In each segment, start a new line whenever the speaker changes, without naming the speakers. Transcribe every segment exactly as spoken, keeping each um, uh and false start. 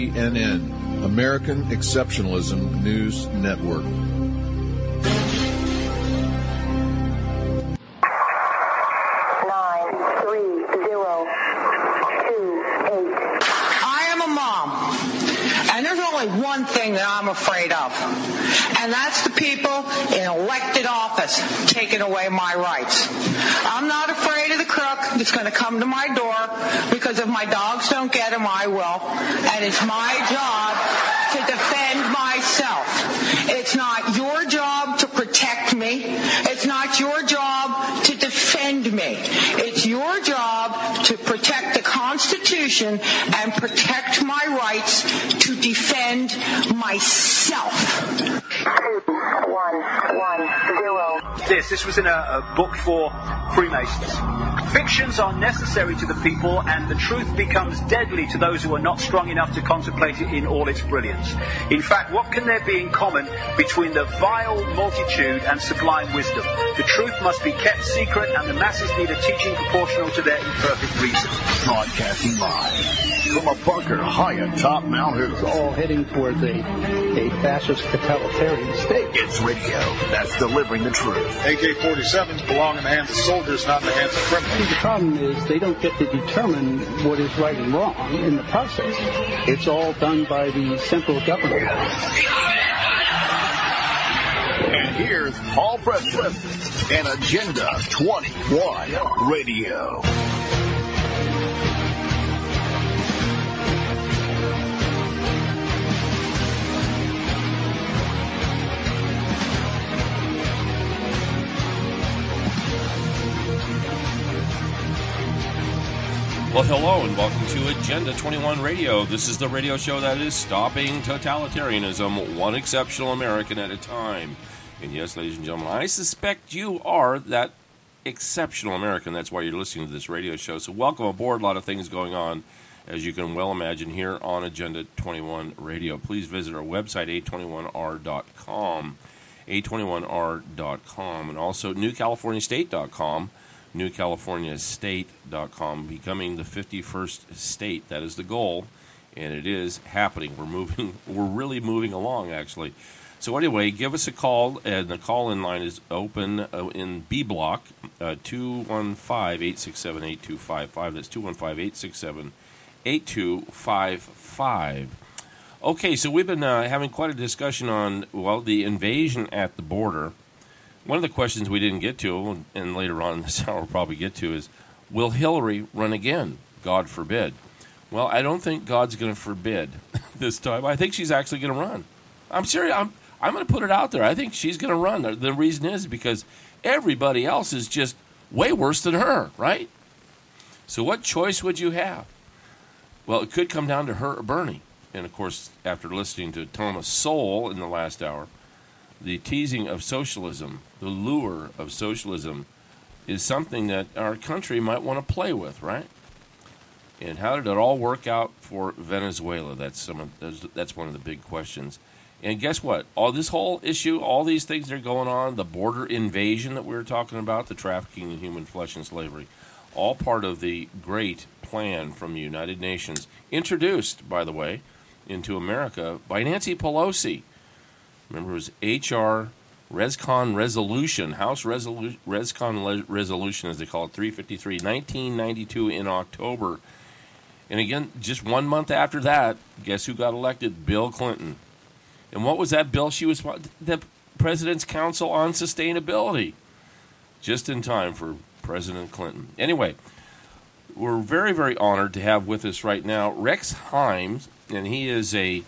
A N N, American Exceptionalism News Network.
Nine, three, zero, two, eight.
I am a mom, and there's only one thing that I'm afraid of, and that's the people in elected office taking away my rights. I'm not afraid of the crook that's going to come to my door, because if my dogs don't get him, I will, and it's my job to defend myself. It's not your job to protect me. It's not your job to defend me. It's your job to protect the Constitution and protect my rights to defend myself.
One, one, zero.
This, this was in a, a book for Freemasons. Fictions are necessary to the people, and the truth becomes deadly to those who are not strong enough to contemplate it in all its brilliance. In fact, what can there be in common between the vile multitude and sublime wisdom? The truth must be kept secret, and the masses need a teaching proportional to their imperfect reason.
Broadcasting live from a bunker high atop Mount Hood.
All heading towards a, a fascist totalitarian state.
It's radio that's delivering the truth.
A K forty-sevens belong in the hands of soldiers, not in the hands of criminals.
The problem is they don't get to determine what is right and wrong in the process. It's all done by the central government.
And here's Paul Preston and Agenda twenty-one Radio.
Well, hello and welcome to Agenda twenty-one Radio. This is the radio show that is stopping totalitarianism, one exceptional American at a time. And yes, ladies and gentlemen, I suspect you are that exceptional American. That's why you're listening to this radio show. So welcome aboard. A lot of things going on, as you can well imagine, here on Agenda twenty-one Radio. Please visit our website, a twenty-one r dot com, a twenty-one r dot com, and also new california state dot com. new california state dot com, becoming the fifty-first state. That is the goal, and it is happening. We're moving, we're really moving along, actually. So anyway, give us a call, and the call-in line is open uh, in B Block, uh, two one five, eight six seven, eight two five five. That's two one five, eight six seven, eight two five five. Okay, so we've been uh, having quite a discussion on, well, the invasion at the border. One of the questions we didn't get to, and later on in this hour we'll probably get to, is, will Hillary run again? God forbid. Well, I don't think God's going to forbid this time. I think she's actually going to run. I'm serious. I'm, I'm going to put it out there. I think she's going to run. The, the reason is because everybody else is just way worse than her, right? So what choice would you have? Well, it could come down to her or Bernie. And, of course, after listening to Thomas Sowell in the last hour, the teasing of socialism, the lure of socialism, is something that our country might want to play with, right? And how did it all work out for Venezuela? That's some of, that's one of the big questions. And guess what? All this whole issue, all these things that are going on, the border invasion that we were talking about, the trafficking in human flesh and slavery, all part of the great plan from the United Nations, introduced, by the way, into America by Nancy Pelosi. Remember, it was H R ResCon Resolution, House Resolu- ResCon Le- Resolution, as they call it, three fifty-three, nineteen ninety-two in October. And again, just one month after that, guess who got elected? Bill Clinton. And what was that bill? She was the President's Council on Sustainability. Just in time for President Clinton. Anyway, we're very, very honored to have with us right now Rex Himes, and he is a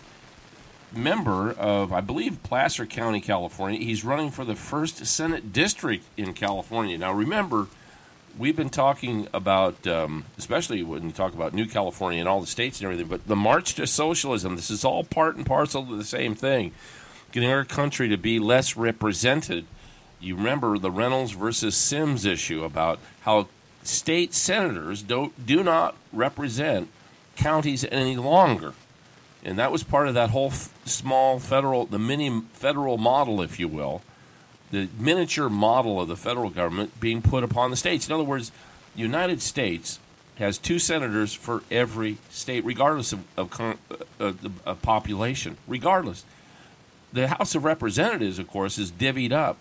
member of, I believe, Placer County, California. He's running for the first Senate district in California. Now, remember, we've been talking about, um, especially when you talk about New California and all the states and everything, but the march to socialism, this is all part and parcel of the same thing. Getting our country to be less represented. You remember the Reynolds versus Sims issue about how state senators don't do not represent counties any longer. And that was part of that whole f- small federal, the mini federal model, if you will, the miniature model of the federal government being put upon the states. In other words, the United States has two senators for every state, regardless of, of, con- of, of, of population. Regardless. The House of Representatives, of course, is divvied up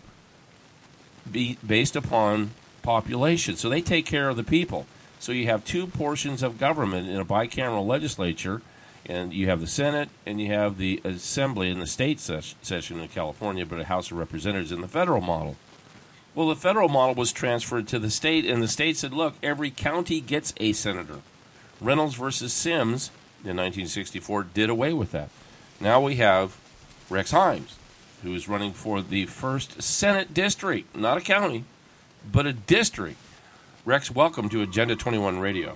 be, based upon population. So they take care of the people. So you have two portions of government in a bicameral legislature, and you have the Senate and you have the Assembly in the state ses- session in California, but a House of Representatives in the federal model. Well, the federal model was transferred to the state, and the state said, look, every county gets a senator. Reynolds versus Sims in nineteen sixty-four did away with that. Now we have Rex Himes, who is running for the first Senate district, not a county, but a district. Rex, welcome to Agenda twenty-one Radio.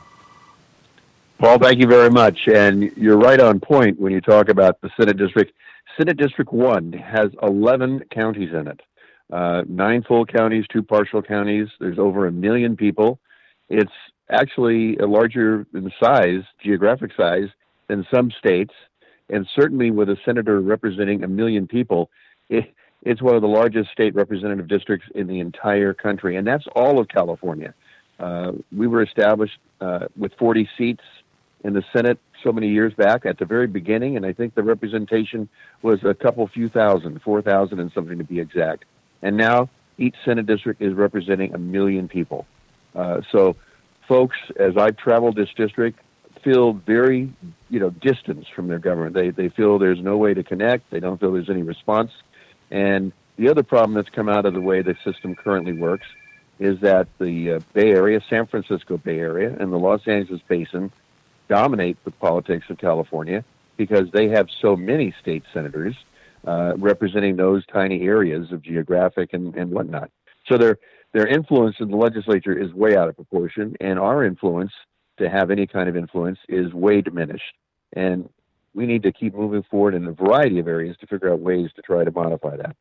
Paul, thank you very much. And you're right on point when you talk about the Senate District. Senate District one has eleven counties in it. Uh, nine full counties, two partial counties. There's over a million people. It's actually larger in size, geographic size, than some states. And certainly with a senator representing a million people, it, it's one of the largest state representative districts in the entire country. And that's all of California. Uh, we were established uh, with forty seats in the Senate so many years back at the very beginning, and I think the representation was a couple few thousand, four thousand and something to be exact. And now each Senate district is representing a million people. Uh, so folks, as I've traveled this district, feel very, you know, distanced from their government. They they feel there's no way to connect. They don't feel there's any response. And the other problem that's come out of the way the system currently works is that the uh, Bay Area, San Francisco Bay Area, and the Los Angeles Basin dominate the politics of California because they have so many state senators uh, representing those tiny areas of geographic and, and whatnot. So their their influence in the legislature is way out of proportion, and our influence, to have any kind of influence, is way diminished. And we need to keep moving forward in a variety of areas to figure out ways to try to modify that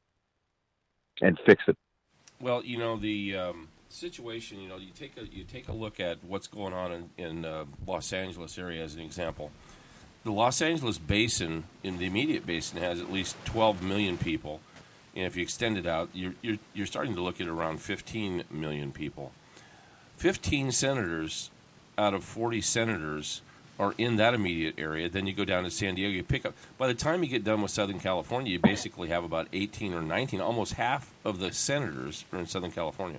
and fix it.
Well, you know, the um, situation, you know, you take a you take a look at what's going on in, in uh, Los Angeles area as an example. The Los Angeles Basin, in the immediate basin, has at least twelve million people. And if you extend it out, you're, you're, you're starting to look at around fifteen million people. fifteen senators out of forty senators are in that immediate area. Then you go down to San Diego, you pick up. By the time you get done with Southern California, you basically have about eighteen or nineteen. Almost half of the senators are in Southern California.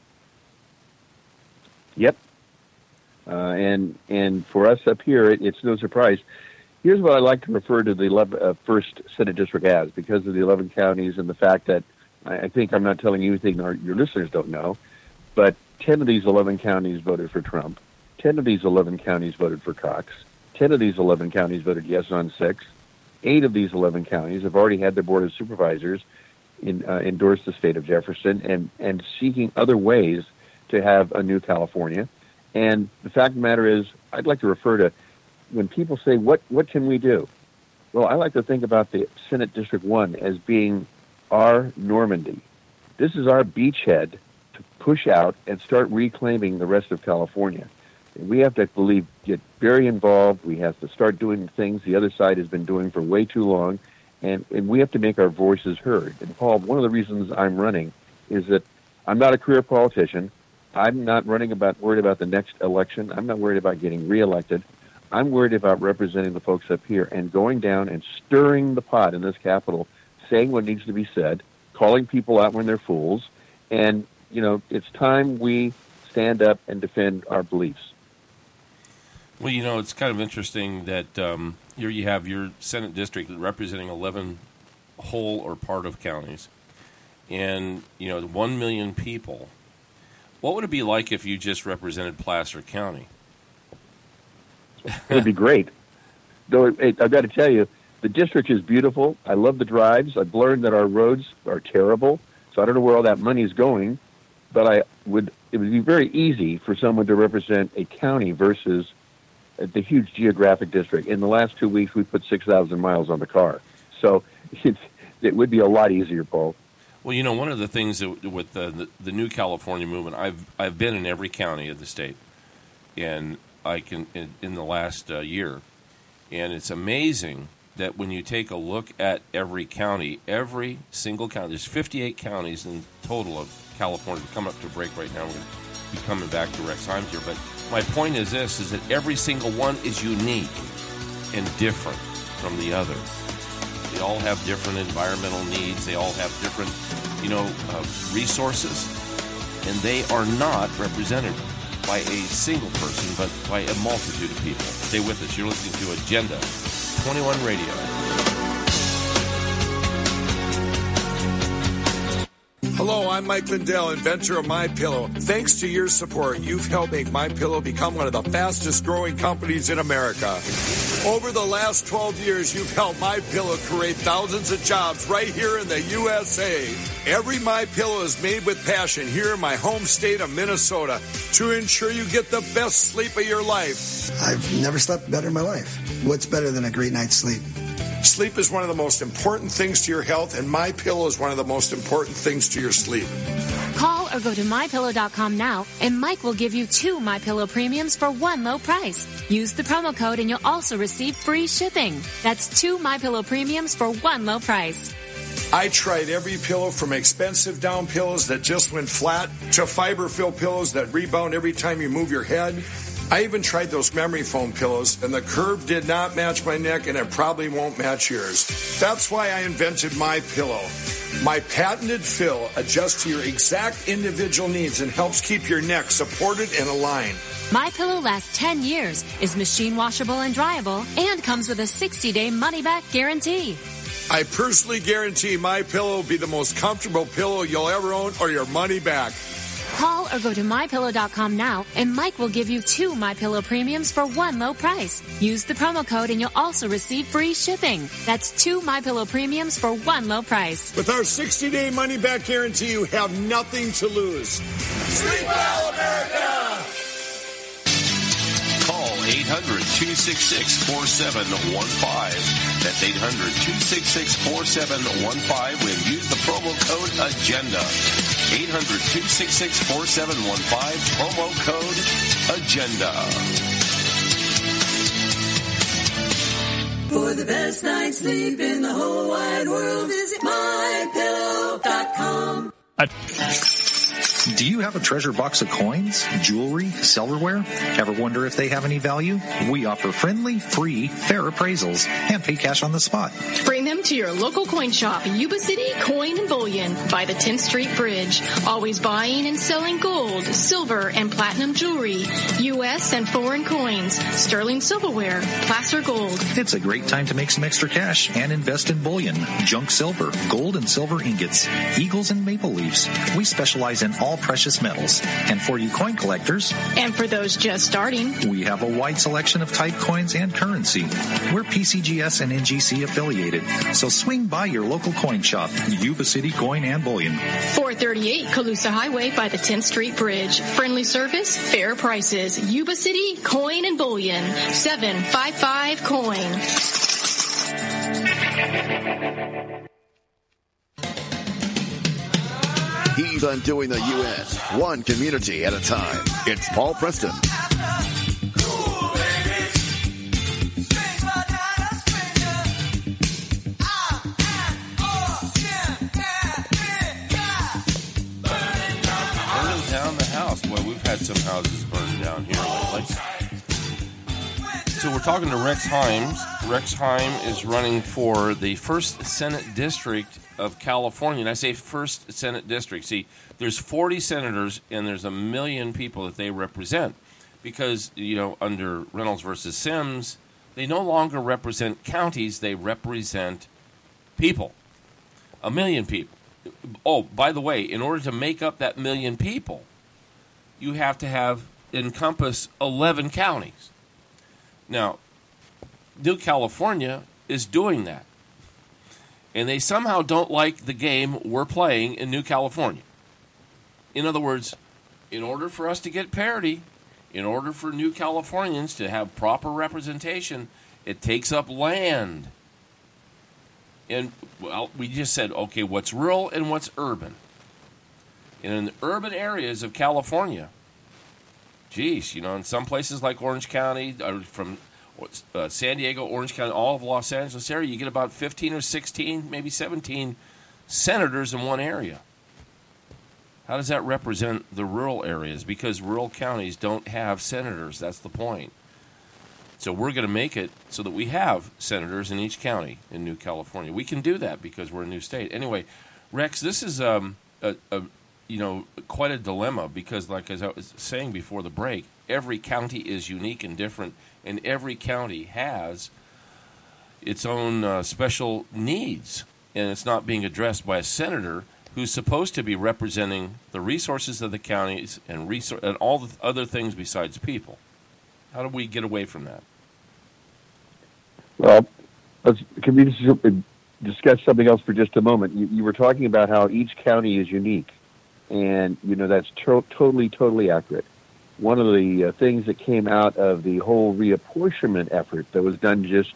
Yep. Uh, and and for us up here, it, it's no surprise. Here's what I like to refer to the eleven, uh, first Senate district as, because of the eleven counties and the fact that I, I think I'm not telling you anything our, your listeners don't know, but ten of these eleven counties voted for Trump. ten of these eleven counties voted for Cox. ten of these eleven counties voted yes on six. Eight of these eleven counties have already had their Board of Supervisors in, uh, endorse the state of Jefferson and, and seeking other ways to have a new California. And the fact of the matter is, I'd like to refer to, when people say, what, what can we do? Well, I like to think about the Senate District one as being our Normandy. This is our beachhead to push out and start reclaiming the rest of California. We have to believe, get very involved. We have to start doing things the other side has been doing for way too long, and, and we have to make our voices heard. And Paul, one of the reasons I'm running is that I'm not a career politician. I'm not running about worried about the next election. I'm not worried about getting reelected. I'm worried about representing the folks up here and going down and stirring the pot in this Capitol, saying what needs to be said, calling people out when they're fools, and you know it's time we stand up and defend our beliefs.
Well, you know, it's kind of interesting that um, here you have your Senate district representing eleven whole or part of counties, and, you know, one million people. What would it be like if you just represented Placer County?
It would be great. Though it, it, I've got to tell you, the district is beautiful. I love the drives. I've learned that our roads are terrible, so I don't know where all that money is going, but I would. It would be very easy for someone to represent a county versus the huge geographic district. In the last two weeks, we put six thousand miles on the car. So it's, it would be a lot easier, Paul.
Well, you know, one of the things that, with the, the, the new California movement, I've I've been in every county of the state, and I can in, in the last uh, year, and it's amazing that when you take a look at every county, every single county, there's fifty-eight counties in total of California. We're coming up to a break right now. We're going to be coming back to Rex Himes here, but my point is this, is that every single one is unique and different from the other. They all have different environmental needs. They all have different, you know, uh, resources, and they are not represented by a single person, but by a multitude of people. Stay with us. You're listening to Agenda twenty-one Radio.
Hello, I'm Mike Lindell, inventor of MyPillow. Thanks to your support, you've helped make MyPillow become one of the fastest growing companies in America. Over the last twelve years, you've helped MyPillow create thousands of jobs right here in the U S A. Every MyPillow is made with passion here in my home state of Minnesota to ensure you get the best sleep of your life.
I've never slept better in my life. What's better than a great night's sleep?
Sleep is one of the most important things to your health, and MyPillow is one of the most important things to your sleep.
Call or go to my pillow dot com now, and Mike will give you two MyPillow premiums for one low price. Use the promo code, and you'll also receive free shipping. That's two MyPillow premiums for one low price.
I tried every pillow, from expensive down pillows that just went flat to fiber-filled pillows that rebound every time you move your head. I even tried those memory foam pillows, and the curve did not match my neck, and it probably won't match yours. That's why I invented MyPillow. My patented fill adjusts to your exact individual needs and helps keep your neck supported and aligned.
MyPillow lasts ten years, is machine washable and dryable, and comes with a sixty-day money-back guarantee.
I personally guarantee MyPillow will be the most comfortable pillow you'll ever own, or your money back.
Call or go to my pillow dot com now, and Mike will give you two MyPillow premiums for one low price. Use the promo code, and you'll also receive free shipping. That's two MyPillow premiums for one low price.
With our sixty-day money-back guarantee, you have nothing to lose. Sleep well, America!
Call eight hundred, two six six, four seven one five. That's eight hundred, two six six, four seven one five. And use the promo code AGENDA. eight hundred, two six six, four seven one five. Promo code AGENDA.
For the best night's sleep in the whole wide world, visit my pillow dot com.
Do you have a treasure box of coins, jewelry, silverware? Ever wonder if they have any value? We offer friendly, free, fair appraisals and pay cash on the spot.
Bring them to your local coin shop, Yuba City Coin and Bullion, by the tenth Street Bridge. Always buying and selling gold, silver, and platinum jewelry, U S and foreign coins, sterling silverware, placer gold.
It's a great time to make some extra cash and invest in bullion, junk silver, gold and silver ingots, eagles and maple leaves. We specialize in all precious metals. And for you coin collectors,
and for those just starting,
we have a wide selection of type coins and currency. We're P C G S and N G C affiliated, so swing by your local coin shop, Yuba City Coin and Bullion.
four thirty-eight Colusa Highway by the tenth Street Bridge. Friendly service, fair prices. Yuba City Coin and Bullion. seven five five coin.
He's undoing the U S one community at a time. It's Paul Preston.
Burning down the house. Boy, we've had some houses burned down here lately. So we're talking to Rex Himes. Rex Himes is running for the first Senate District of California. And I say first Senate District. See, there's forty senators and there's a million people that they represent. Because, you know, under Reynolds versus Sims, they no longer represent counties, they represent people. A million people. Oh, by the way, in order to make up that million people, you have to have encompass eleven counties. Now, New California is doing that. And they somehow don't like the game we're playing in New California. In other words, in order for us to get parity, in order for New Californians to have proper representation, it takes up land. And, well, we just said, okay, what's rural and what's urban? And in the urban areas of California, geez, you know, in some places like Orange County, or from uh, San Diego, Orange County, all of Los Angeles area, you get about fifteen or sixteen, maybe seventeen senators in one area. How does that represent the rural areas? Because rural counties don't have senators. That's the point. So we're going to make it so that we have senators in each county in New California. We can do that because we're a new state. Anyway, Rex, this is um, a, a you know quite a dilemma because, like as I was saying before the break, every county is unique and different, and every county has its own uh, special needs, and it's not being addressed by a senator who's supposed to be representing the resources of the counties and resor- and all the other things besides people. How do we get away from that?
Well, let's, can we just discuss something else for just a moment? You, you were talking about how each county is unique, and, you know, that's to- totally, totally accurate. One of the uh, things that came out of the whole reapportionment effort that was done just...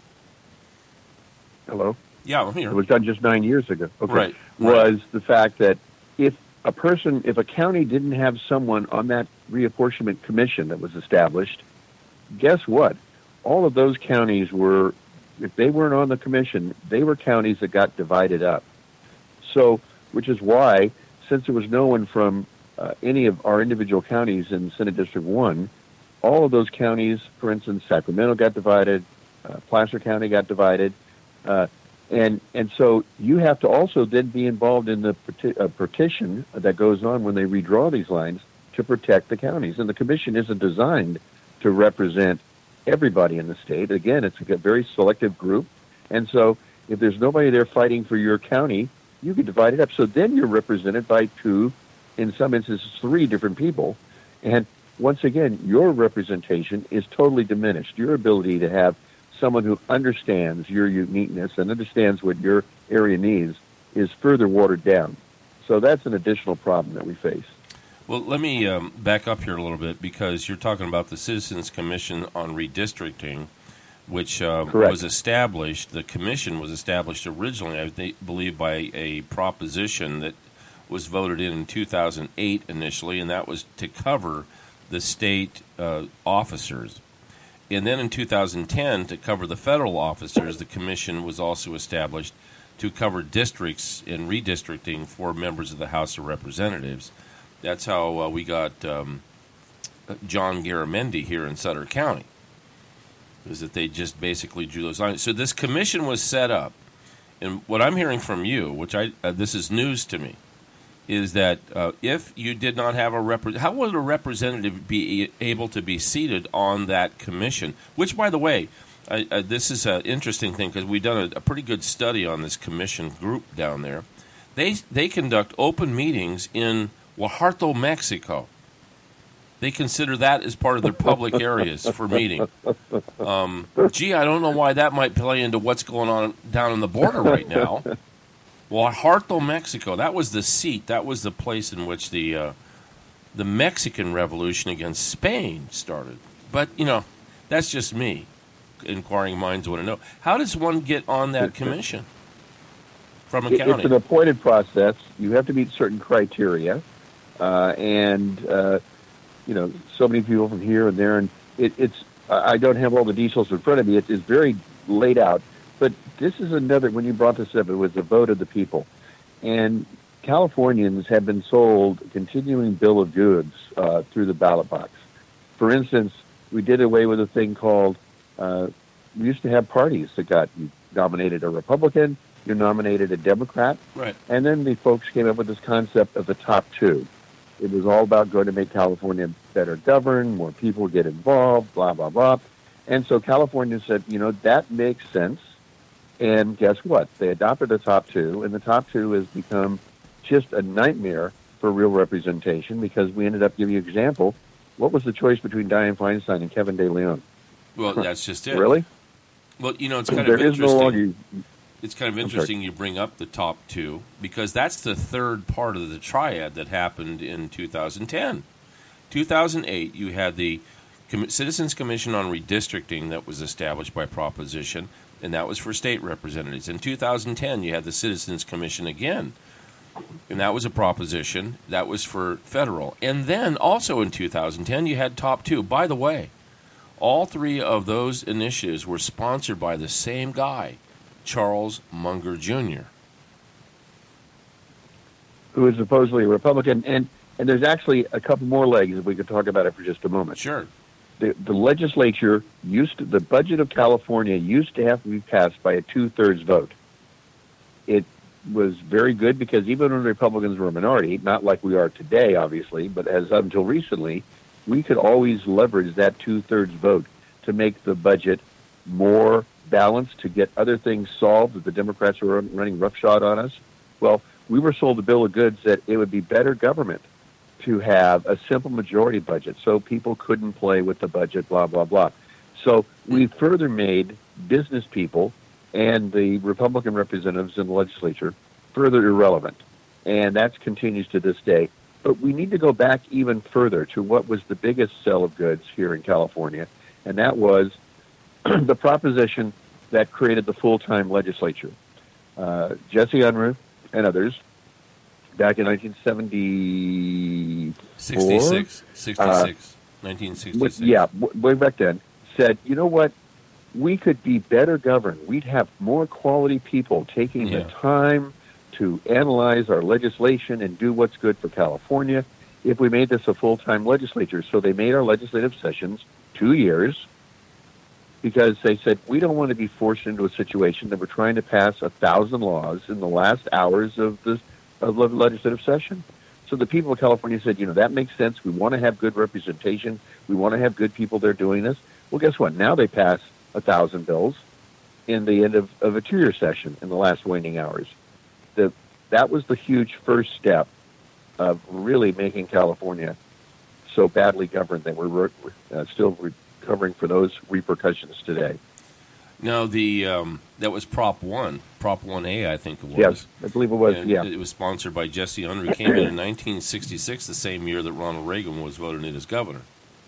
Hello?
Yeah, I'm here.
It was done just nine years ago. Okay.
Right.
Was
right.
the fact that if a person, if a county didn't have someone on that reapportionment commission that was established, guess what? All of those counties were, if they weren't on the commission, they were counties that got divided up. So, which is why, since there was no one from uh, any of our individual counties in Senate District one, all of those counties, for instance, Sacramento got divided, uh, Placer County got divided, uh, and and so you have to also then be involved in the peti- uh, petition that goes on when they redraw these lines to protect the counties. And the commission isn't designed to represent everybody in the state. Again, it's a very selective group. And so if there's nobody there fighting for your county, you can divide it up. So then you're represented by two, in some instances, three different people. And once again, your representation is totally diminished. Your ability to have someone who understands your uniqueness and understands what your area needs is further watered down. So that's an additional problem that we face.
Well, let me um, back up here a little bit because you're talking about the Citizens Commission on Redistricting, which uh, was established. The commission was established originally, I th- believe, by a proposition that was voted in in two thousand eight initially, and that was to cover the state uh, officers. And then in two thousand ten, to cover the federal officers, the commission was also established to cover districts in redistricting for members of the House of Representatives. That's how uh, we got um, John Garamendi here in Sutter County, is that they just basically drew those lines. So this commission was set up, and what I'm hearing from you, which I uh, this is news to me, is that uh, if you did not have a rep- how would a representative be able to be seated on that commission? Which, by the way, I, uh, this is an interesting thing because we've done a, a pretty good study on this commission group down there. They they conduct open meetings in Guajardo, Mexico. They consider that as part of their public areas for meeting. Um, gee, I don't know why that might play into what's going on down on the border right now. Guajardo, Mexico. That was the seat. That was the place in which the uh, the Mexican Revolution against Spain started. But, you know, that's just me. Inquiring minds want to know. How does one get on that commission from a county?
It's an appointed process. You have to meet certain criteria. Uh, and, uh, you know, so many people from here and there. And it, it's, I don't have all the details in front of me. It, it's very laid out. But this is another, when you brought this up, it was a vote of the people. And Californians have been sold a continuing bill of goods uh, through the ballot box. For instance, we did away with a thing called, uh, we used to have parties that got, you nominated a Republican, you nominated a Democrat.
Right.
And then the folks came up with this concept of the top two. It was all about going to make California better governed, more people get involved, blah, blah, blah. And so California said, you know, that makes sense. And guess what? They adopted the top two, and the top two has become just a nightmare for real representation because we ended up giving you an example. What was the choice between Dianne Feinstein and Kevin De Leon?
Well, that's just it.
Really?
Well, you know, it's kind
there
of
is
interesting.
No longer...
It's kind of interesting you bring up the top two because that's the third part of the triad that happened in two thousand ten. two thousand eight, you had the Citizens Commission on Redistricting that was established by proposition, and that was for state representatives. In two thousand ten, you had the Citizens Commission again, and that was a proposition. That was for federal. And then also in two thousand ten, you had top two. By the way, all three of those initiatives were sponsored by the same guy, Charles Munger Junior
Who is supposedly a Republican. And And there's actually a couple more legs if we could talk about it for just a moment.
Sure.
The, the legislature used to, the budget of California used to have to be passed by a two-thirds vote. It was very good because even when Republicans were a minority, not like we are today, obviously, but as until recently, we could always leverage that two-thirds vote to make the budget more balanced, to get other things solved that the Democrats were running roughshod on us. Well, we were sold a bill of goods that it would be better government to have a simple majority budget so people couldn't play with the budget, blah, blah, blah. So we further made business people and the Republican representatives in the legislature further irrelevant. And that continues to this day. But we need to go back even further to what was the biggest sell of goods here in California, and that was the proposition that created the full-time legislature. Uh, Jesse Unruh and others, back in nineteen seventy-four,
sixty-six, sixty-six, uh, nineteen sixty-six.
Yeah, way back then, said, you know what, we could be better governed. We'd have more quality people taking yeah. the time to analyze our legislation and do what's good for California if we made this a full-time legislature. So they made our legislative sessions two years because they said, we don't want to be forced into a situation that we're trying to pass a thousand laws in the last hours of the of the legislative session. So the people of California said, you know, that makes sense. We want to have good representation. We want to have good people there doing this. Well, guess what? Now they pass a thousand bills in the end of, of a two-year session in the last waning hours. The, that was the huge first step of really making California so badly governed that we're uh, still recovering for those repercussions today.
Now, the um, that was Prop one, Prop one A, I think it was.
Yes, I believe it was,
and
yeah.
It was sponsored by Jesse Unruh. Came in in nineteen sixty-six, the same year that Ronald Reagan was voted in as governor.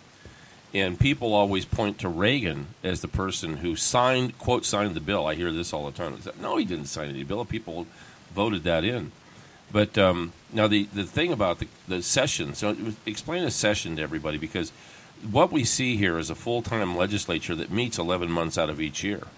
And people always point to Reagan as the person who signed, quote, signed the bill. I hear this all the time. It's like, no, he didn't sign any bill. People voted that in. But um, now the, the thing about the, the session, so explain a session to everybody, because what we see here is a full-time legislature that meets eleven months out of each year.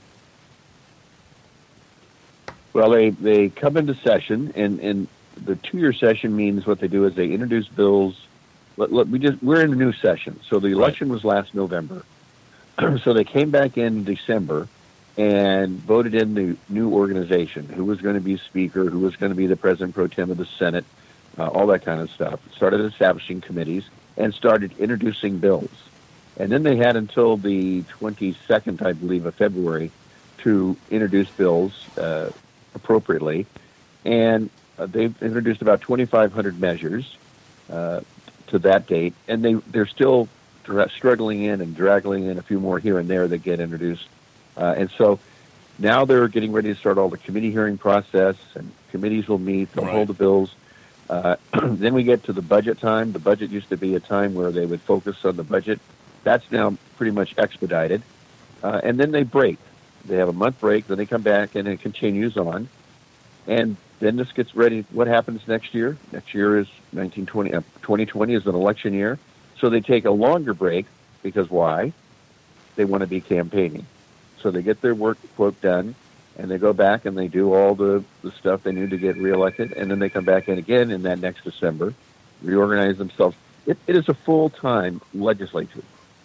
Well, they, they come into session, and, and the two-year session means what they do is they introduce bills. Let, let, we just we're in a new session, so the election right. was last November. So they came back in December and voted in the new organization, who was going to be Speaker, who was going to be the President Pro Tem of the Senate, uh, all that kind of stuff. Started establishing committees and started introducing bills. And then they had until the twenty-second, I believe, of February to introduce bills uh, appropriately. And uh, they've introduced about twenty-five hundred measures uh, to that date. And they, they're still dra- struggling in and dragging in a few more here and there that get introduced. Uh, and so now they're getting ready to start all the committee hearing process, and committees will meet, they'll right. hold the bills. Uh, then we get to the budget time. The budget used to be a time where they would focus on the budget. That's now pretty much expedited. Uh, and then they break. They have a month break, then they come back, and it continues on. And then this gets ready. What happens next year? Next year is nineteen twenty. Uh, twenty twenty is an election year. So they take a longer break because why? They want to be campaigning. So they get their work, quote, done, and they go back and they do all the, the stuff they need to get reelected, and then they come back in again in that next December, reorganize themselves. It, it is a full-time legislature.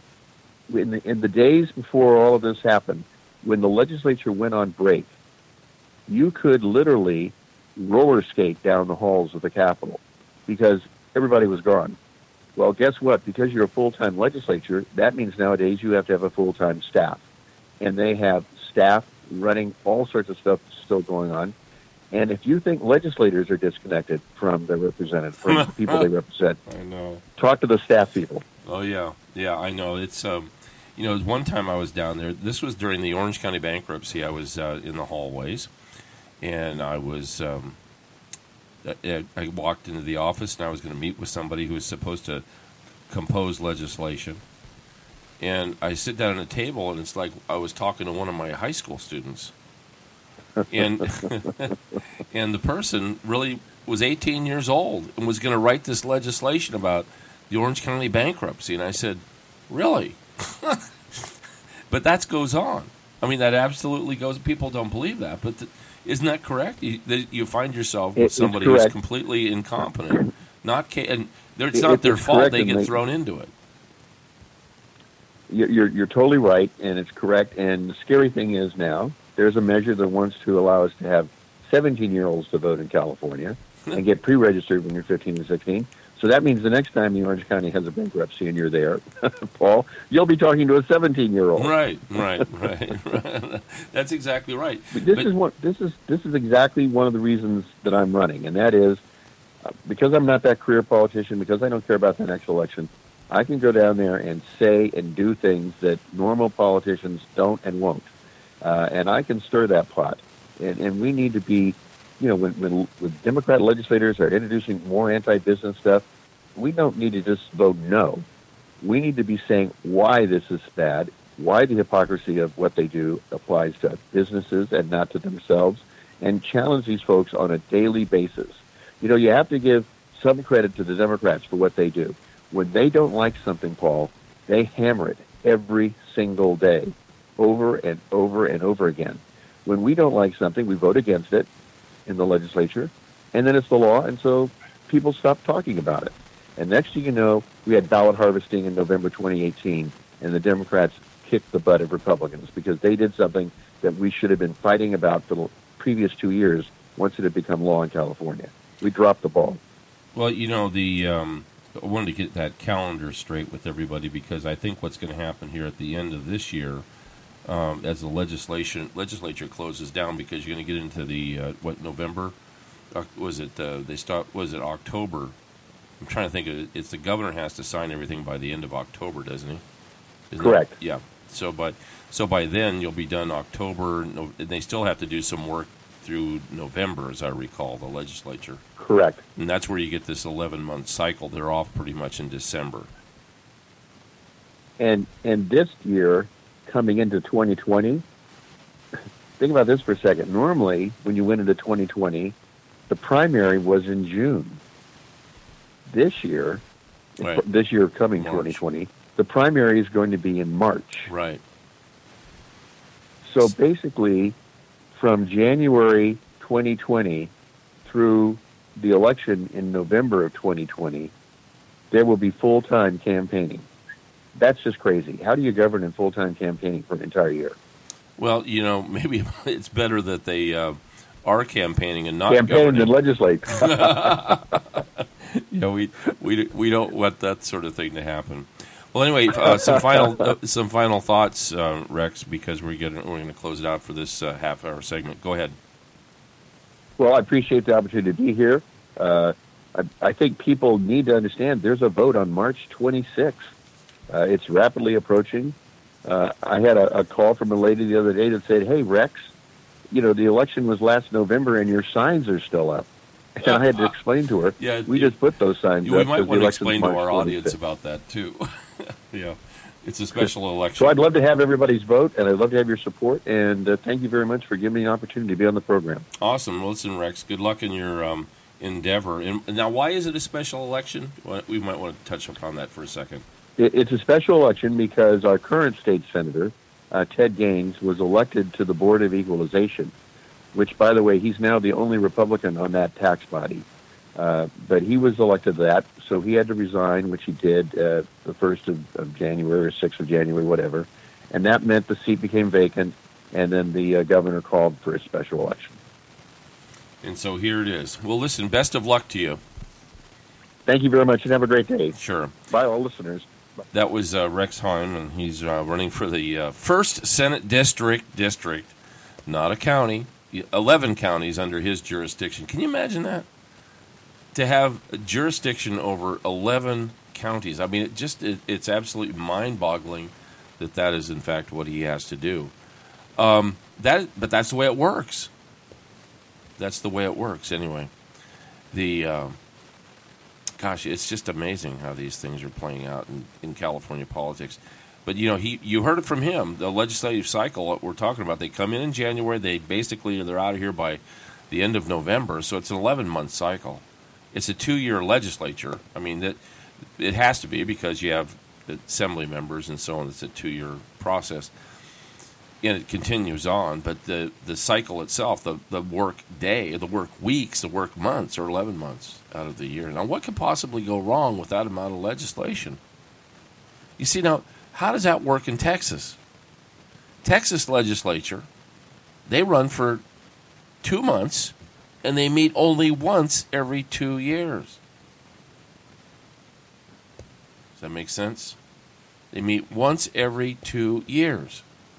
In the, in the days before all of this happened, when the legislature went on break, you could literally roller skate down the halls of the Capitol because everybody was gone. Well, guess what? Because you're a full-time legislature, that means nowadays you have to have a full-time staff. And they have staff running all sorts of stuff still going on. And if you think legislators are disconnected from their representatives, from the people they represent,
I know.
Talk to the staff people.
Oh, yeah. Yeah, I know. It's, um, you know, one time I was down there. This was during the Orange County bankruptcy. I was uh, in the hallways, and I was, um, I, I walked into the office, and I was going to meet with somebody who was supposed to compose legislation. And I sit down at a table, and it's like I was talking to one of my high school students. And and the person really was eighteen years old and was going to write this legislation about the Orange County bankruptcy. And I said, really? But that goes on. I mean, that absolutely goes. People don't believe that. But th- isn't that correct? You, that you find yourself with
It's
somebody
correct.
who's completely incompetent Not ca- and it's
It-
not
it's
their fault
correct,
they
and
get
they-
thrown into it.
You're, you're you're totally right, and it's correct. And the scary thing is now there's a measure that wants to allow us to have seventeen-year-olds to vote in California and get pre-registered when you're fifteen and sixteen. So that means the next time the Orange County has a bankruptcy and you're there, Paul, you'll be talking to a seventeen-year-old.
Right, right, right. That's exactly right.
But this
But-
is what this is. This is exactly one of the reasons that I'm running, and that is uh, because I'm not that career politician. Because I don't care about the next election, I can go down there and say and do things that normal politicians don't and won't, uh, and I can stir that pot. And, and we need to be, you know, when, when, when Democrat legislators are introducing more anti-business stuff, we don't need to just vote no. We need to be saying why this is bad, why the hypocrisy of what they do applies to businesses and not to themselves, and challenge these folks on a daily basis. You know, you have to give some credit to the Democrats for what they do. When they don't like something, Paul, they hammer it every single day, over and over and over again. When we don't like something, we vote against it in the legislature, and then it's the law, and so people stop talking about it. And next thing you know, we had ballot harvesting in November twenty eighteen, and the Democrats kicked the butt of Republicans because they did something that we should have been fighting about for the previous two years once it had become law in California. We dropped the ball.
Well, you know, the um, I wanted to get that calendar straight with everybody because I think what's going to happen here at the end of this year, um, as the legislation legislature closes down, because you're going to get into the uh, what November uh, was it? Uh, they start was it October? I'm trying to think of it. It's the governor has to sign everything by the end of October, doesn't he? Isn't
Correct.
It? Yeah. So, but so by then you'll be done October, no, and they still have to do some work through November, as I recall, the legislature.
Correct.
And that's where you get this eleven-month cycle. They're off pretty much in December.
And and this year, coming into twenty twenty, think about this for a second. Normally, when you went into twenty twenty, the primary was in June. This year,
Right.
this year coming
March.
twenty twenty, the primary is going to be in March.
Right.
So basically, from January twenty twenty through the election in November of twenty twenty, there will be full-time campaigning. That's just crazy. How do you govern in full-time campaigning for an entire year?
Well, you know, maybe it's better that they uh, are campaigning and not
Campaign
governing.
and legislate.
You know, we we we don't want that sort of thing to happen. Well, anyway, uh, some final uh, some final thoughts, uh, Rex, because we're getting we're going to close it out for this uh, half hour segment. Go ahead.
Well, I appreciate the opportunity to be here. Uh, I, I think people need to understand there's a vote on March twenty-sixth. Uh, it's rapidly approaching. Uh, I had a, a call from a lady the other day that said, "Hey, Rex, you know, the election was last November and your signs are still up." And I had to explain to her,
Yeah,
we
you-
just put those signs
We
up.
might
because
want
the
to
election's
explain to
March
our audience
twenty-sixth.
about that too. Yeah, it's a special election.
So I'd love to have everybody's vote, and I'd love to have your support. And uh, thank you very much for giving me an opportunity to be on the program.
Awesome. Well, listen, Rex, good luck in your um, endeavor. And now, why is it a special election? Well, we might want to touch upon that for a second.
It, it's a special election because our current state senator, uh, Ted Gaines, was elected to the Board of Equalization, which, by the way, he's now the only Republican on that tax body. Uh, but he was elected to that, so he had to resign, which he did uh, the first of, of January or sixth of January, whatever. And that meant the seat became vacant, and then the uh, governor called for a special election.
And so here it is. Well, listen, best of luck to you.
Thank you very much, and have a great day.
Sure.
Bye, all listeners.
That was uh, Rex Heim, and he's uh, running for the uh, first Senate district, district, not a county, eleven counties under his jurisdiction. Can you imagine that? To have a jurisdiction over eleven counties. I mean, it just it, it's absolutely mind-boggling that that is, in fact, what he has to do. Um, that, but that's the way it works. That's the way it works, anyway. The... Uh, Gosh, it's just amazing how these things are playing out in, in California politics. But, you know, he you heard it from him. The legislative cycle that we're talking about, they come in in January. They basically, they're out of here by the end of November. So it's an eleven-month cycle. It's a two-year legislature. I mean, that it has to be because you have assembly members and so on. It's a two-year process. and it continues on. But the, the cycle itself, the, the work day, the work weeks, the work months are eleven months out of the year. Now, what could possibly go wrong with that amount of legislation? You see, now, how does that work in Texas? Texas legislature, they run for two months, and they meet only once every two years. Does that make sense? They meet once every two years.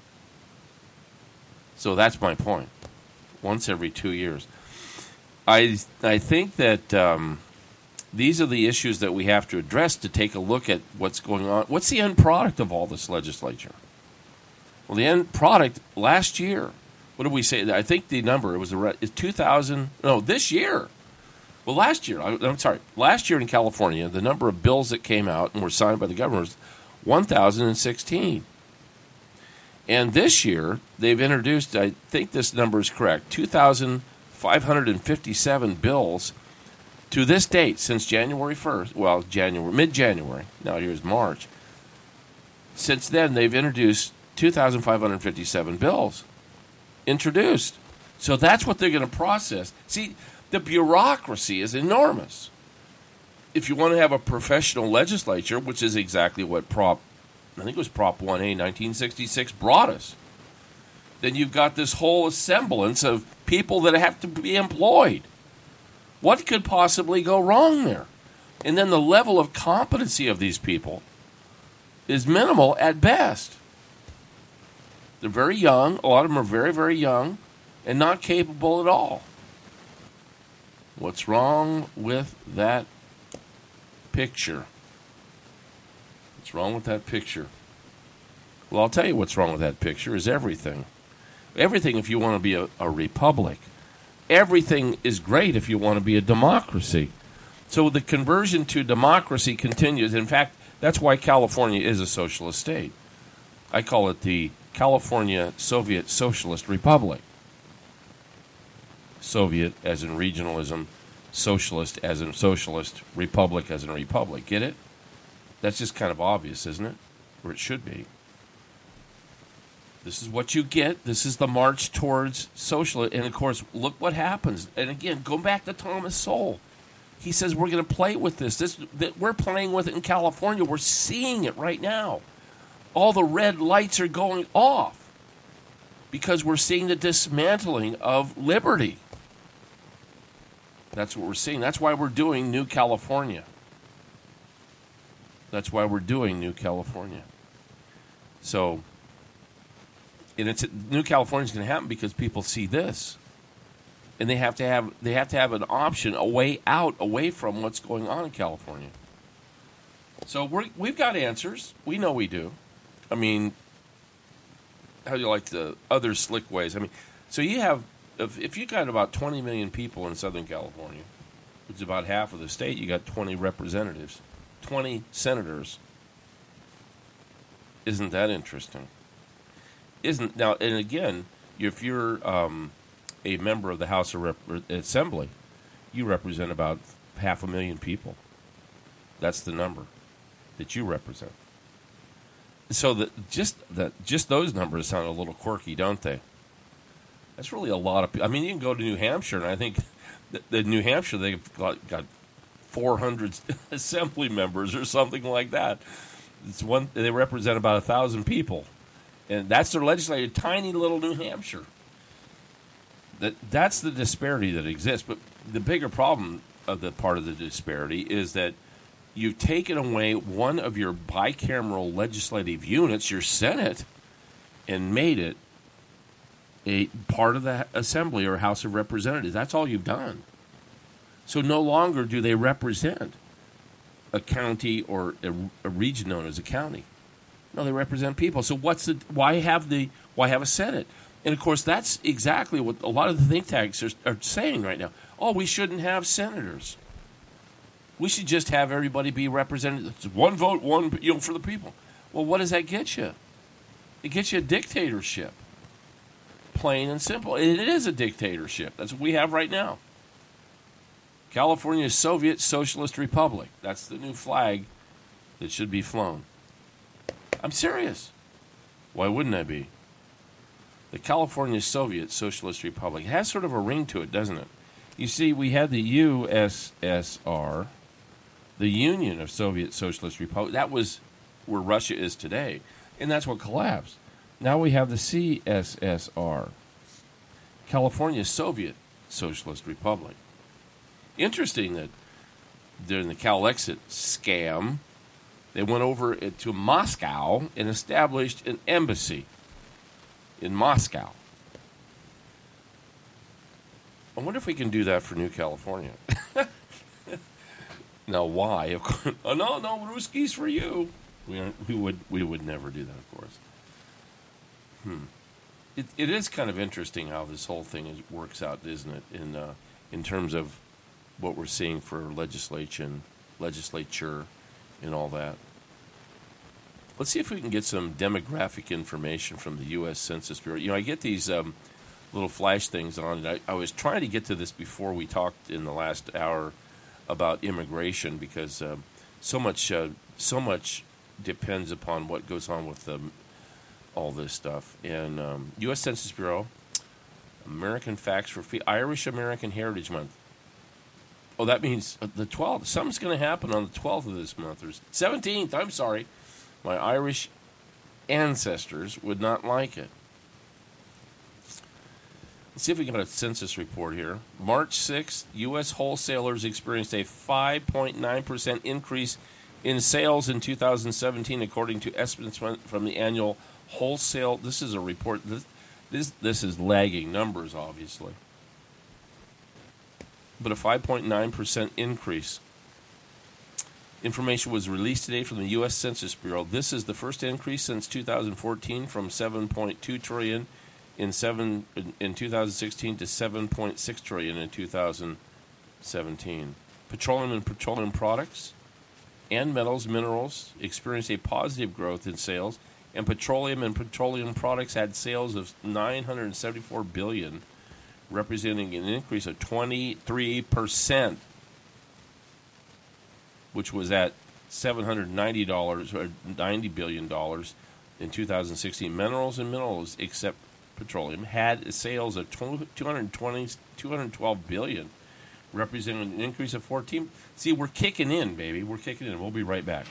So that's my point. Once every two years. I I think that um, these are the issues that we have to address to take a look at what's going on. What's the end product of all this legislature? Well, the end product last year, what did we say? I think the number, it was is two thousand, no, this year. Well, last year, I, I'm sorry, last year in California, the number of bills that came out and were signed by the governor was one thousand sixteen. And this year, they've introduced, I think this number is correct, two thousand five hundred fifty-seven bills to this date since January first, well, January, mid-January, now here's March. Since then, they've introduced two thousand five hundred fifty-seven bills introduced. So that's what they're going to process. See, the bureaucracy is enormous. If you want to have a professional legislature, which is exactly what Prop, I think it was Prop one A nineteen sixty-six brought us, then you've got this whole semblance of people that have to be employed. What could possibly go wrong there? And then the level of competency of these people is minimal at best. They're very young. A lot of them are very, very young and not capable at all. What's wrong with that picture? What's wrong with that picture? Well, I'll tell you what's wrong with that picture is everything. Everything if you want to be a, a republic. Everything is great if you want to be a democracy. So the conversion to democracy continues. In fact, that's why California is a socialist state. I call it the California Soviet Socialist Republic. Soviet as in regionalism, socialist as in socialist, republic as in republic. Get it? That's just kind of obvious, isn't it? Or it should be. This is what you get. This is the march towards socialism. And, of course, look what happens. And, again, go back to Thomas Sowell. He says we're going to play with this. This that we're playing with it in California. We're seeing it right now. All the red lights are going off because we're seeing the dismantling of liberty. That's what we're seeing. That's why we're doing New California. That's why we're doing New California. So, and it's New California is going to happen because people see this, and they have to have they have to have an option, a way out, away from what's going on in California. So we're, we've got answers. We know we do. I mean, how do you like the other slick ways? I mean, so you have, if, if you got about twenty million people in Southern California, which is about half of the state, you got twenty representatives, twenty senators. Isn't that interesting? Isn't now, and again, if you're um, a member of the House of Rep- Assembly, you represent about half a million people. That's the number that you represent. So that just that just those numbers sound a little quirky, don't they? That's really a lot of people. I mean, you can go to New Hampshire, and I think that, that New Hampshire they've got, got four hundred assembly members or something like that. It's one they represent about a thousand people, and that's their legislature. Tiny little New Hampshire. That that's the disparity that exists. But the bigger problem of the part of the disparity is that you've taken away one of your bicameral legislative units, your Senate, and made it a part of the Assembly or House of Representatives. That's all you've done. So no longer do they represent a county or a, a region known as a county. No, they represent people. So what's the why have the why have a Senate? And of course, that's exactly what a lot of the think tanks are, are saying right now. Oh, we shouldn't have senators. We should just have everybody be represented. It's one vote, one you know, for the people. Well, what does that get you? It gets you a dictatorship. Plain and simple. And it is a dictatorship. That's what we have right now. California's Soviet Socialist Republic. That's the new flag that should be flown. I'm serious. Why wouldn't I be? the California Soviet Socialist Republic. It has sort of a ring to it, doesn't it? You see, we had the U S S R, the Union of Soviet Socialist Republic. That was where Russia is today, and that's what collapsed. Now we have the C S S R, California Soviet Socialist Republic. Interesting that during the Calexit scam, they went over to Moscow and established an embassy in Moscow. I wonder if we can do that for New California. Now, why? Of course, oh, no, no, Ruskies for you. We we would we would never do that, of course. Hmm. It it is kind of interesting how this whole thing is, works out, isn't it? In uh, in terms of what we're seeing for legislation, legislature, and all that. Let's see if we can get some demographic information from the U S Census Bureau. You know, I get these um, little flash things on, and I, I was trying to get to this before we talked in the last hour about immigration, because um, so much uh, so much depends upon what goes on with um, all this stuff. And um, U S Census Bureau, American Facts for Fee, Irish American Heritage Month. Oh, that means the twelfth. Something's going to happen on the twelfth of this month, or seventeenth. I'm sorry. My Irish ancestors would not like it. Let's see if we got a census report here. March sixth, U S wholesalers experienced a five point nine percent increase in sales in two thousand seventeen, according to estimates from the annual wholesale. This is a report. This this, this is lagging numbers, obviously. But a five point nine percent increase. Information was released today from the U S Census Bureau. This is the first increase since two thousand fourteen, from seven point two trillion dollars in seven in two thousand sixteen to seven point six trillion dollars in two thousand seventeen. Petroleum and petroleum products and metals, minerals experienced a positive growth in sales, and petroleum and petroleum products had sales of nine hundred seventy-four billion dollars, representing an increase of twenty-three percent, which was at seven hundred ninety dollars or ninety billion dollars in two thousand sixteen. Minerals and minerals, except petroleum, had sales of two hundred twenty, two hundred twelve billion dollars, representing an increase of fourteen. See, we're kicking in, baby. We're kicking in. We'll be right back.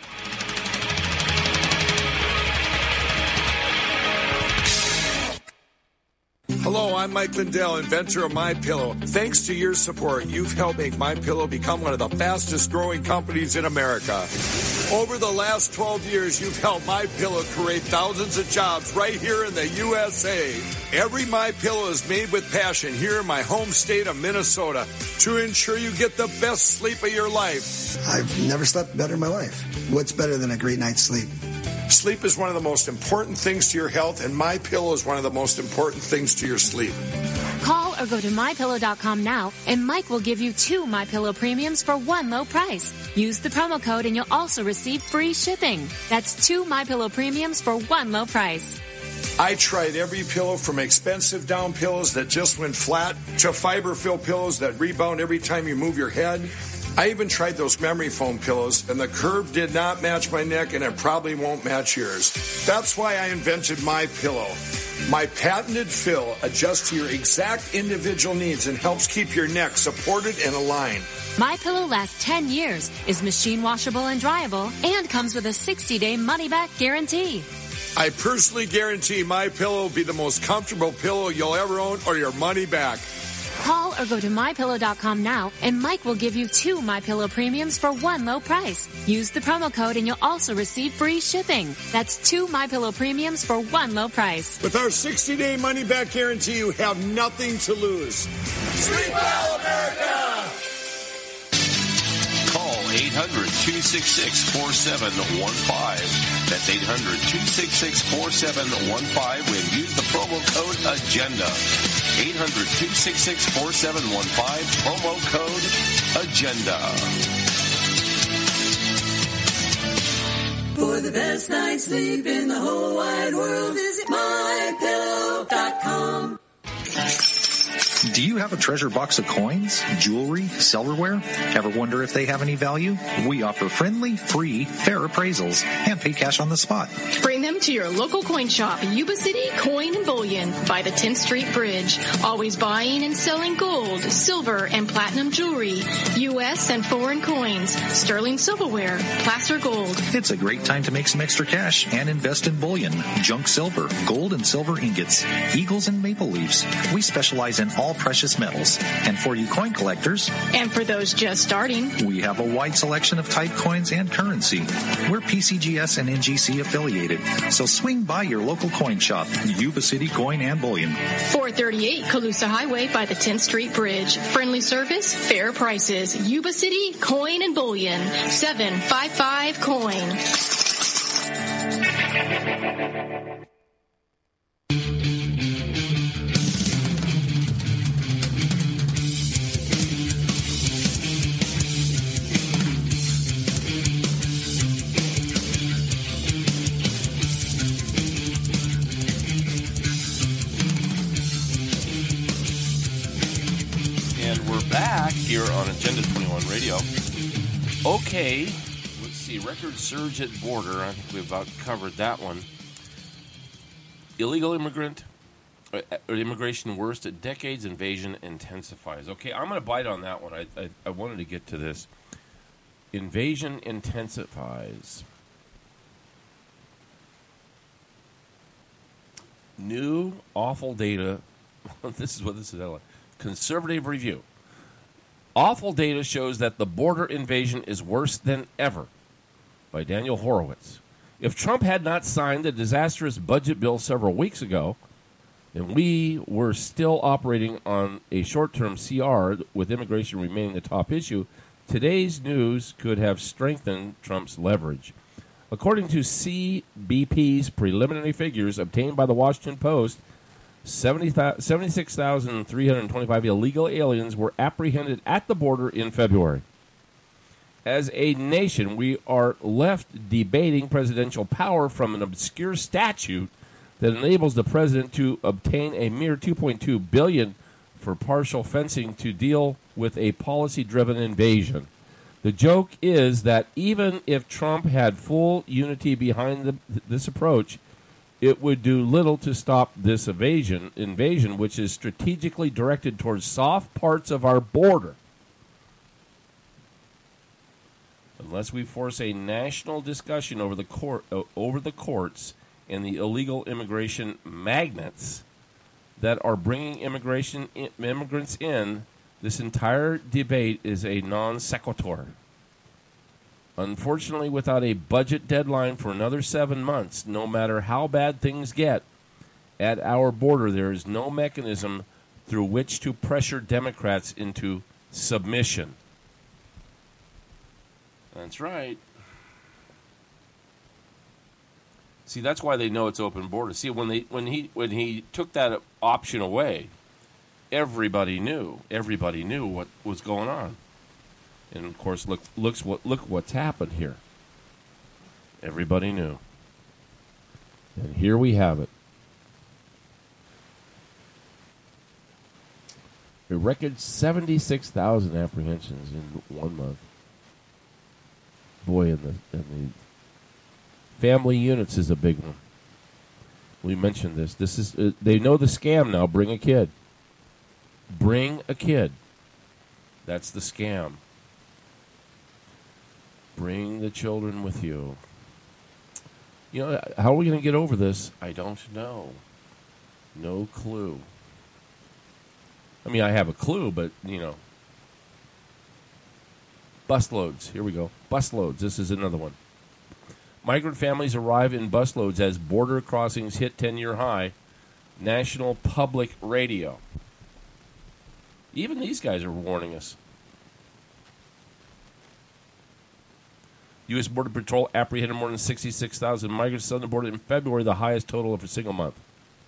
Hello, I'm Mike Lindell, inventor of MyPillow. Thanks to your support, you've helped make MyPillow become one of the fastest growing companies in America. Over the last twelve years, you've helped MyPillow create thousands of jobs right here in the U S A. Every MyPillow is made with passion here in my home state of Minnesota to ensure you get the best sleep of your life.
I've never slept better in my life. What's better than a great night's sleep?
Sleep is one of the most important things to your health, and MyPillow is one of the most important things to your sleep.
Call or go to my pillow dot com now, and Mike will give you two MyPillow premiums for one low price. Use the promo code, and you'll also receive free shipping. That's two MyPillow premiums for one low price.
I tried every pillow, from expensive down pillows that just went flat to fiber-filled pillows that rebound every time you move your head. I even tried those memory foam pillows, and the curve did not match my neck, and it probably won't match yours. That's why I invented MyPillow. My patented fill adjusts to your exact individual needs and helps keep your neck supported and aligned.
MyPillow lasts ten years, is machine washable and dryable, and comes with a sixty-day money-back guarantee.
I personally guarantee MyPillow will be the most comfortable pillow you'll ever own, or your money back.
Call or go to my pillow dot com now, and Mike will give you two MyPillow premiums for one low price. Use the promo code, and you'll also receive free shipping. That's two MyPillow premiums for one low price.
With our sixty-day money-back guarantee, you have nothing to lose. Sleep well, America!
Call eight hundred, two six six, four seven one five. That's eight hundred, two six six, four seven one five and use the promo code AGENDA. eight hundred, two six six, four seven one five, promo code AGENDA.
For the best night's sleep in the whole wide world, visit my pillow dot com.
Do you have a treasure box of coins, jewelry, silverware? Ever wonder if they have any value? We offer friendly, free, fair appraisals and pay cash on the spot.
Bring them to your local coin shop, Yuba City Coin and Bullion by the tenth Street Bridge. Always buying and selling gold, silver, and platinum jewelry, U S and foreign coins, sterling silverware, placer gold.
It's a great time to make some extra cash and invest in bullion, junk silver, gold and silver ingots, eagles and maple leaves. We specialize in all precious metals. And for you coin collectors,
and for those just starting,
we have a wide selection of type coins and currency. We're P C G S and N G C affiliated, so swing by your local coin shop, Yuba City Coin and Bullion.
four thirty-eight Calusa Highway by the tenth Street Bridge. Friendly service, fair prices. Yuba City Coin and Bullion. seven five five coin.
Back here on Agenda twenty-one Radio. Okay, let's see. Record surge at border. I think we've about covered that one. Illegal immigrant uh, immigration worst at decades. Invasion intensifies. Okay, I'm going to bite on that one. I, I I wanted to get to this. Invasion intensifies. New awful data. This is what this is like. Conservative review. Awful data shows that the border invasion is worse than ever, by Daniel Horowitz. If Trump had not signed the disastrous budget bill several weeks ago, then we were still operating on a short-term C R with immigration remaining the top issue. Today's news could have strengthened Trump's leverage. According to C B P's preliminary figures obtained by the Washington Post, seventy-six thousand three hundred twenty-five illegal aliens were apprehended at the border in February. As a nation, we are left debating presidential power from an obscure statute that enables the president to obtain a mere two point two billion dollars for partial fencing to deal with a policy-driven invasion. The joke is that even if Trump had full unity behind the, this approach, it would do little to stop this invasion, invasion, which is strategically directed towards soft parts of our border. Unless we force a national discussion over the court, uh, over the courts and the illegal immigration magnets that are bringing immigration in, immigrants in, this entire debate is a non sequitur. Unfortunately, without a budget deadline for another seven months, no matter how bad things get at our border, there is no mechanism through which to pressure Democrats into submission. That's right. See, that's why they know it's open border. See, when they when he when he took that option away, everybody knew. Everybody knew what was going on. And of course, look looks what look what's happened here. Everybody knew. And here we have it. A record seventy-six thousand apprehensions in one month. Boy, and the, and the family units is a big one. We mentioned this. This is uh, they know the scam now. Bring a kid. Bring a kid. That's the scam. Bring the children with you. You know, how are we going to get over this? I don't know. No clue. I mean, I have a clue, but, you know. Busloads. Here we go. Busloads. This is another one. Migrant families arrive in busloads as border crossings hit ten-year high. National Public Radio. Even these guys are warning us. U S Border Patrol apprehended more than sixty-six thousand migrants on the border in February, the highest total of a single month.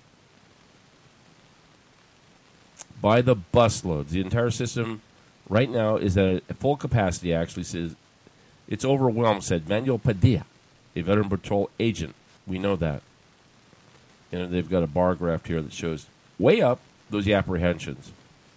By the busloads. The entire system right now is at full capacity, actually. Says it's overwhelmed, said Manuel Padilla, a Veteran Patrol agent. We know that. And they've got a bar graph here that shows way up those apprehensions.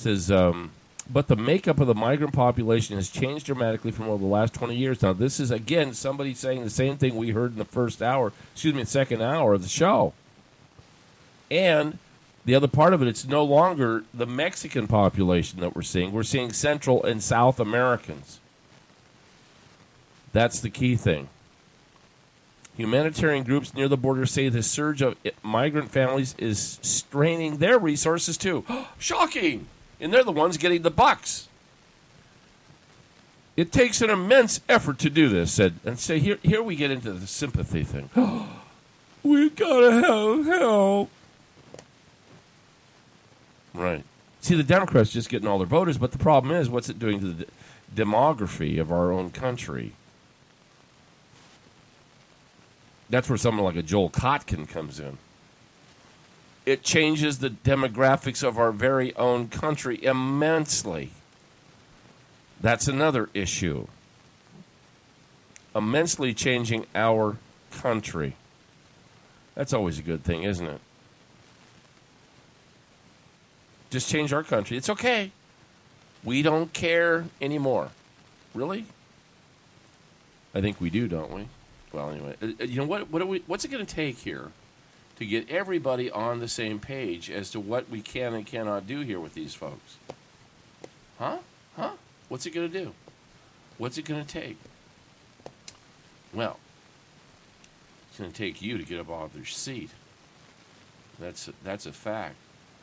says, um, but the makeup of the migrant population has changed dramatically from over the last twenty years. Now, this is, again, somebody saying the same thing we heard in the first hour, excuse me, the second hour of the show. And the other part of it, it's no longer the Mexican population that we're seeing. We're seeing Central and South Americans. That's the key thing. Humanitarian groups near the border say the surge of migrant families is straining their resources too. Shocking! And they're the ones getting the bucks. It takes an immense effort to do this. Said, and say here, here we get into the sympathy thing. We gotta have help. Right. See, the Democrats just getting all their voters, but the problem is, what's it doing to the de- demography of our own country? That's where someone like a Joel Kotkin comes in. It changes the demographics of our very own country immensely. That's another issue. Immensely changing our country. That's always a good thing, isn't it? Just change our country. It's okay. We don't care anymore. Really? I think we do, don't we? Well, anyway, you know what? What are we? What's it going to take here to get everybody on the same page as to what we can and cannot do here with these folks? Huh? Huh? What's it going to do? What's it going to take? Well, it's going to take you to get up off your seat. That's that's a fact.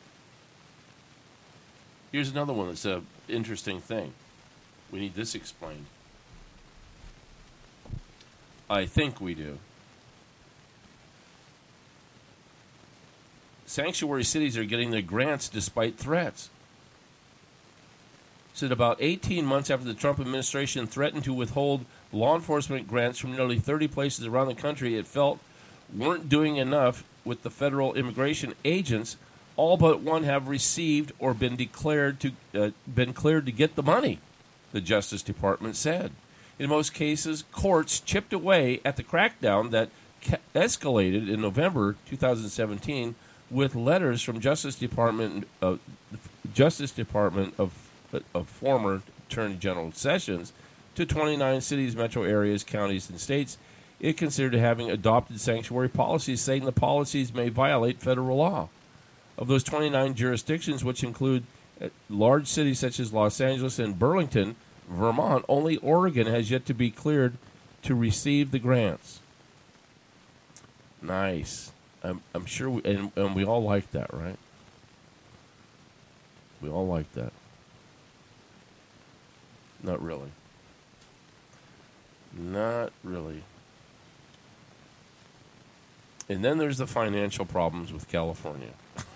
Here's another one that's an interesting thing. We need this explained. I think we do. Sanctuary cities are getting their grants despite threats. Said about eighteen months after the Trump administration threatened to withhold law enforcement grants from nearly thirty places around the country, it felt weren't doing enough with the federal immigration agents. All but one have received or been declared to uh, been cleared to get the money, the Justice Department said. In most cases, courts chipped away at the crackdown that ca- escalated in November twenty seventeen with letters from Justice Department uh, Justice Department of, of former Attorney General Sessions to twenty-nine cities, metro areas, counties, and states it considered having adopted sanctuary policies, saying the policies may violate federal law. Of those twenty-nine jurisdictions, which include large cities such as Los Angeles and Burlington, Vermont, only Oregon has yet to be cleared to receive the grants. Nice. I'm, I'm sure, we, and, and we all like that, right? We all like that. Not really. Not really. And then there's the financial problems with California.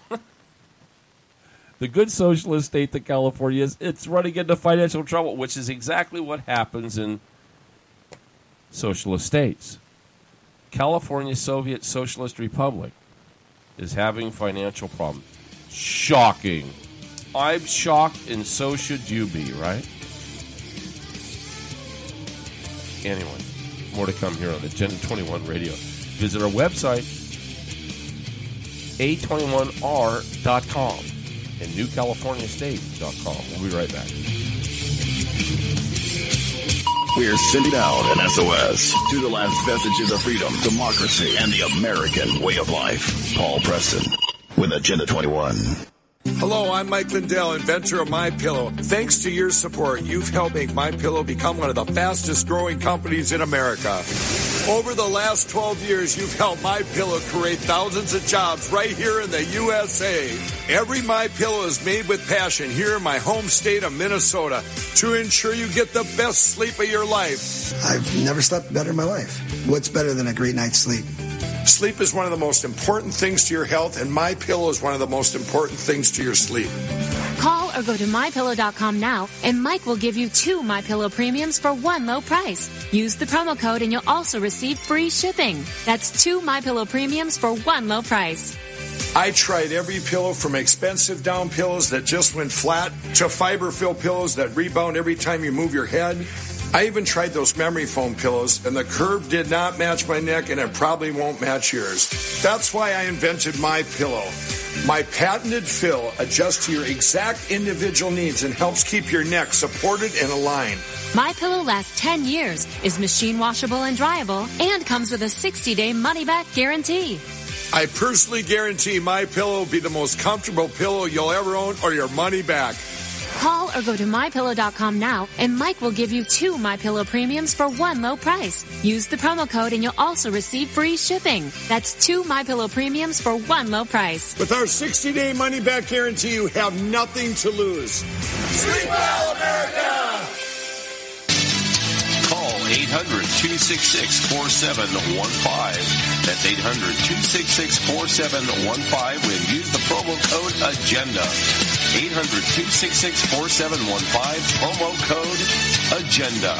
The good socialist state that California is, it's running into financial trouble, which is exactly what happens in socialist states. California Soviet Socialist Republic is having financial problems. Shocking. I'm shocked, and so should you be, right? Anyway, more to come here on Agenda twenty-one Radio. Visit our website, A twenty-one R dot com. and new california state dot com. We'll be right back.
We're sending out an S O S to the last vestiges of freedom, democracy, and the American way of life. Paul Preston with Agenda twenty-one.
Hello, I'm Mike Lindell, inventor of MyPillow. Thanks to your support, you've helped make MyPillow become one of the fastest growing companies in America. Over the last twelve years, you've helped MyPillow create thousands of jobs right here in the U S A. Every MyPillow is made with passion here in my home state of Minnesota to ensure you get the best sleep of your life.
I've never slept better in my life. What's better than a great night's sleep?
Sleep is one of the most important things to your health, and MyPillow is one of the most important things to your sleep.
Call or go to my pillow dot com now, and Mike will give you two MyPillow premiums for one low price. Use the promo code, and you'll also receive free shipping. That's two MyPillow premiums for one low price.
I tried every pillow, from expensive down pillows that just went flat to fiber-filled pillows that rebound every time you move your head. I even tried those memory foam pillows, and the curve did not match my neck, and it probably won't match yours. That's why I invented MyPillow. My patented fill adjusts to your exact individual needs and helps keep your neck supported and aligned.
MyPillow lasts ten years, is machine washable and dryable, and comes with a sixty-day money-back guarantee.
I personally guarantee MyPillow will be the most comfortable pillow you'll ever own or your money back.
Call or go to my pillow dot com now, and Mike will give you two MyPillow premiums for one low price. Use the promo code, and you'll also receive free shipping. That's two MyPillow premiums for one low price.
With our sixty-day money-back guarantee, you have nothing to lose. Sleep well, America!
Call eight hundred, two six six, four seven one five. That's eight hundred, two six six, four seven one five. And use the promo code AGENDA. eight hundred, two six six, four seven one five. Promo code AGENDA.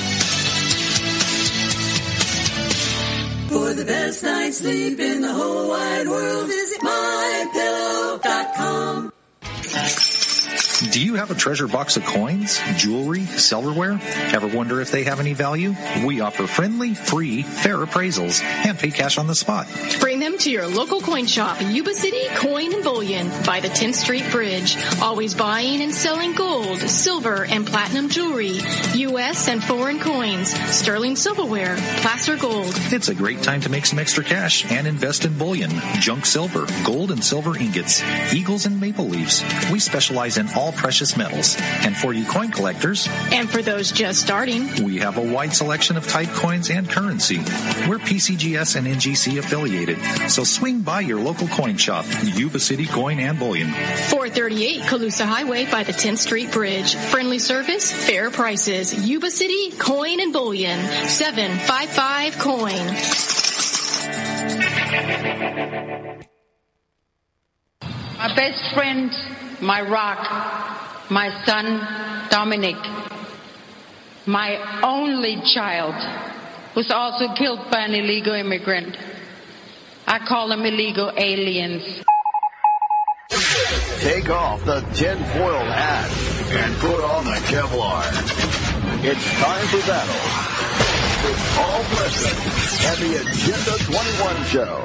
For the best night's sleep in the whole wide world, visit my pillow dot com.
Do you have a treasure box of coins, jewelry, silverware? Ever wonder if they have any value? We offer friendly, free, fair appraisals and pay cash on the spot.
Bring them to your local coin shop, Yuba City Coin and Bullion by the tenth Street Bridge. Always buying and selling gold, silver, and platinum jewelry, U S and foreign coins, sterling silverware, placer gold.
It's a great time to make some extra cash and invest in bullion, junk silver, gold and silver ingots, eagles and maple leaves. We specialize in all precious metals. And for you coin collectors,
and for those just starting,
we have a wide selection of type coins and currency. We're P C G S and N G C affiliated, so swing by your local coin shop, Yuba City Coin and Bullion.
four thirty-eight Colusa Highway by the tenth Street Bridge. Friendly service, fair prices. Yuba City Coin and Bullion. seven five five coin.
My best friend, my rock, my son, Dominic, my only child, was also killed by an illegal immigrant. I call them illegal aliens.
Take off the tinfoil hat and put on the Kevlar. It's time for battle with Paul Preston and the Agenda twenty-one Show.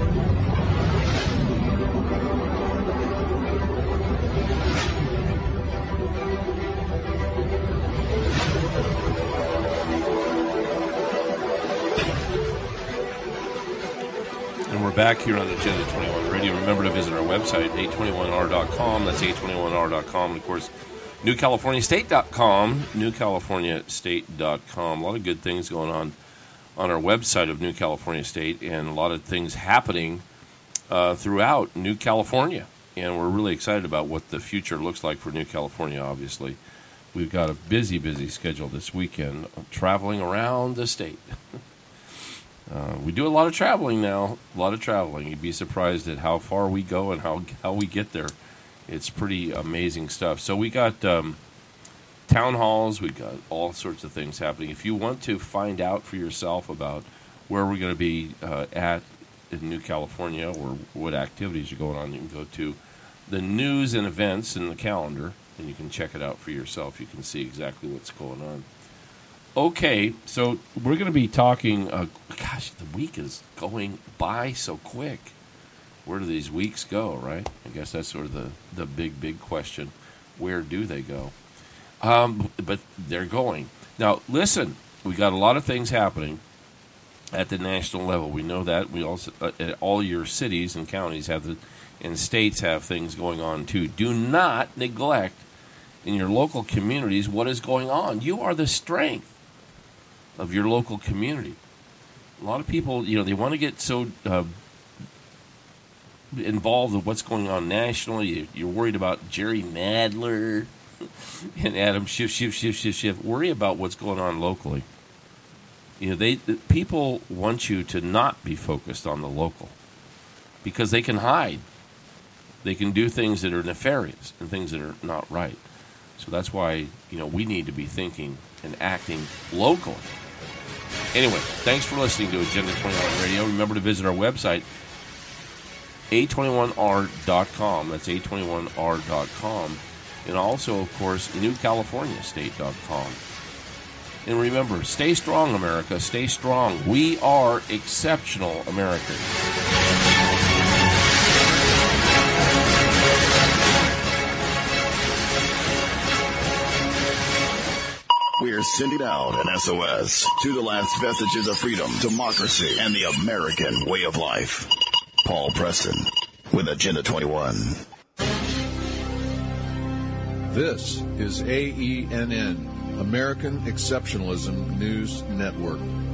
And we're back here on Agenda twenty-one Radio. Remember to visit our website, eight twenty-one R dot com. That's eight twenty-one R dot com. And, of course, new california state dot com. new california state dot com. A lot of good things going on on our website of New California State, and a lot of things happening uh, throughout New California. And we're really excited about what the future looks like for New California, obviously. We've got a busy, busy schedule this weekend, traveling around the state. Uh, we do a lot of traveling now, a lot of traveling. You'd be surprised at how far we go and how how we get there. It's pretty amazing stuff. So we got um, town halls, we got all sorts of things happening. If you want to find out for yourself about where we're going to be uh, at in New California or what activities are going on, you can go to the news and events in the calendar, and you can check it out for yourself. You can see exactly what's going on. Okay, so we're going to be talking, uh, gosh, the week is going by so quick. Where do these weeks go, right? I guess that's sort of the, the big, big question. Where do they go? Um, but they're going. Now, listen, we got a lot of things happening at the national level. We know that. We also, uh, all your cities and counties have the, and states have things going on, too. Do not neglect in your local communities what is going on. You are the strength of your local community. A lot of people, you know, they want to get so uh, involved with what's going on nationally. You're worried about Jerry Nadler and Adam Schiff, Schiff, Schiff, Schiff, Schiff. Worry about what's going on locally. You know, they the, people want you to not be focused on the local because they can hide. They can do things that are nefarious and things that are not right. So that's why, you know, we need to be thinking and acting locally. Anyway, thanks for listening to Agenda twenty-one Radio. Remember to visit our website, eight twenty-one R dot com. That's eight twenty-one R dot com. And also, of course, new california state dot com. And remember, stay strong, America. Stay strong. We are exceptional Americans.
Here's sending out an S O S to the last vestiges of freedom, democracy, and the American way of life. Paul Preston with Agenda twenty-one.
This is A E N N, American Exceptionalism News Network.